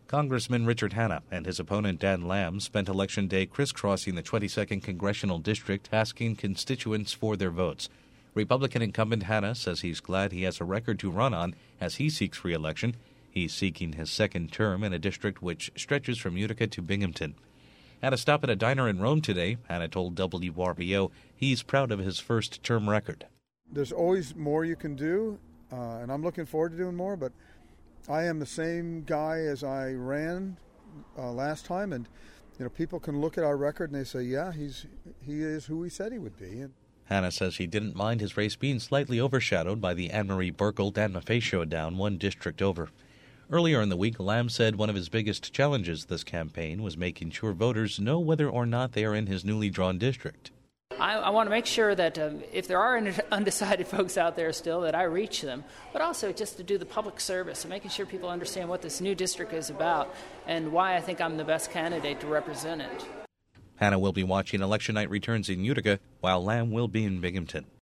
Congressman Richard Hanna and his opponent Dan Lamb spent Election Day crisscrossing the 22nd Congressional District, asking constituents for their votes. Republican incumbent Hanna says he's glad he has a record to run on as he seeks re-election. He's seeking his second term in a district which stretches from Utica to Binghamton. At a stop at a diner in Rome today, Hanna told WRBO he's proud of his first-term record. There's always more you can do, and I'm looking forward to doing more, but I am the same guy as I ran last time, and people can look at our record and they say, yeah, he is who he said he would be. Hanna says he didn't mind his race being slightly overshadowed by the Anne-Marie Burkle-Dan Maffei showdown one district over. Earlier in the week, Lamb said one of his biggest challenges this campaign was making sure voters know whether or not they are in his newly drawn district. I want to make sure that if there are undecided folks out there still, that I reach them, but also just to do the public service and making sure people understand what this new district is about and why I think I'm the best candidate to represent it. Hanna will be watching election night returns in Utica, while Lamb will be in Binghamton.